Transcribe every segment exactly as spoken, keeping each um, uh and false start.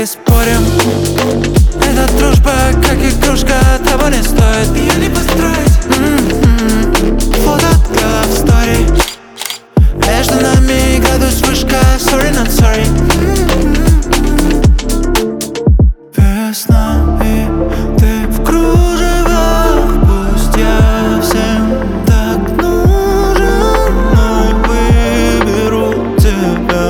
переспорим. Эта дружба, как игрушка, того не стоит. Ее не построить. м-м-м. Фото для love story. Между нами градус вышка. Sorry, not sorry. Весна и ты в кружевах. Пусть я всем так нужен, но выберу тебя.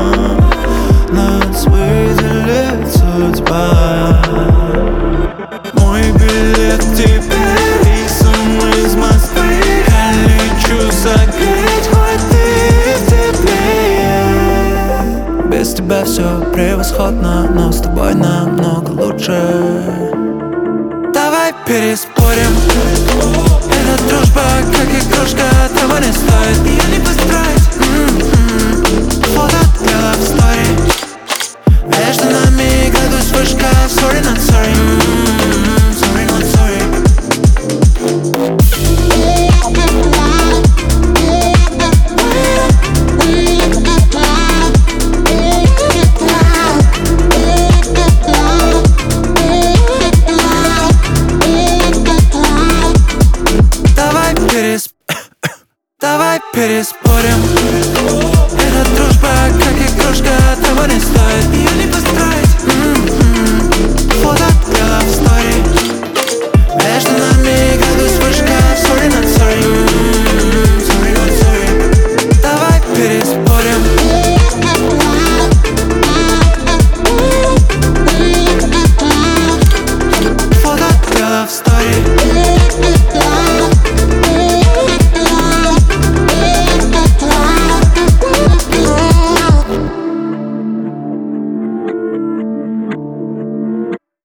Нас выделит судьба. Мой билет теперь рейсом из Москвы. Я лечу согреть, хоть ты теплее. Без тебя все превосходно, но с тобой намного лучше. Давай переспорим. Эта дружба, как игрушка, того не стоит. Ее не построить. м-м-м. Фото для love story. Между нами градус вышка. Sorry, not sorry. м-м-м. Sorry, not sorry. Давай пересп... Давай переспорим. Эта дружба, как игрушка, того не стоит. Ее не построить.